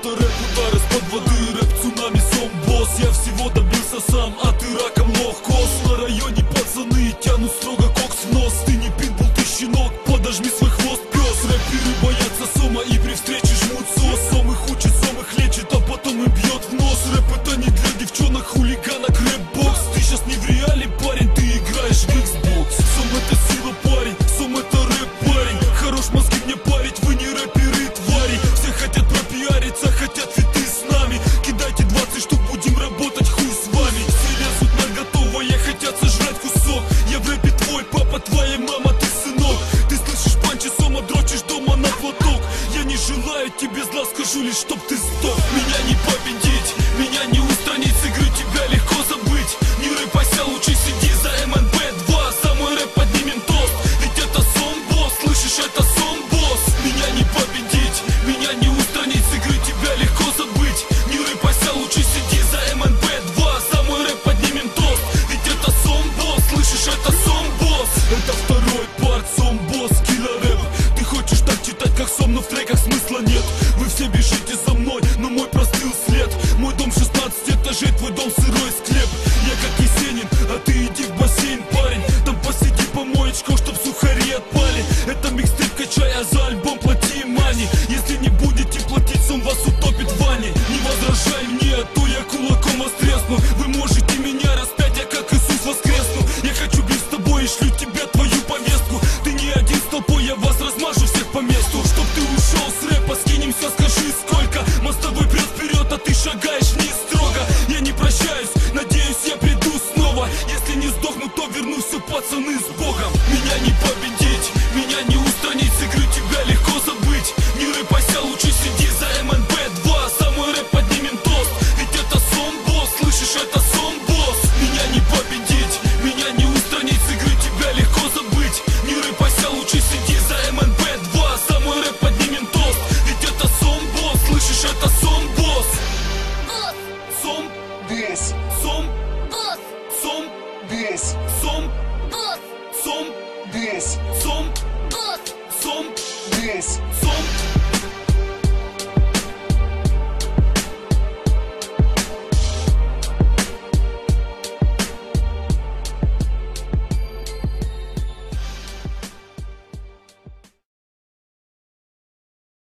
Это рэп удар из-под воды, рэп цунами, сом босс. Я всего добился сам, а ты раком ног кос. На районе пацаны тянут строго кокс в нос. Ты не питбул, ты щенок, подожми свой хвост, пес. Рэперы боятся сома и при встрече жмут сос. Сом их учит, сом их лечит, а потом им бьет в нос. Рэп это не для девчонок, хулиганок, рэп-бокс. Ты сейчас не в реале, парень, ты играешь в Xbox. Сом это сила, парень, сом это рэп, парень. Хорош мозги мне парить, вы не рэперы, твари. Все хотят пропиариться, хотят фиты с нами. Кидайте 20 штук, будем работать, хуй с вами. Все лезут на готовое, хотят сожрать кусок. Я в рэпе твой папа, твоя мама, ты сынок. Ты слышишь панчи, сома дрочишь дома на платок. Я не желаю тебе зла, скажу лишь, чтоб ты сдох. Меня не победить, меня не устранить, с игры тебя легко забыть. Не рыпайся, лучше сиди за МНБ-2. Самый рэп поднимем тост, ведь это сом-босс, слышишь, это сом-босс. Меня не победить, меня не устранить, с игры тебя легко забыть. Не рыпайся, лучше сиди за МНБ-2. Самый рэп поднимем тост, ведь это сом-босс, слышишь, это сом-босс. Это второй парт, сом-босс, килла-рэп. Ты хочешь так читать, как сом, но в треках смысла нет. Вы все бежите за мной, но мой простыл след. Мой дом 16 этажей, твой дом сырой склеп. Я как Есенин, а ты иди в бассейн.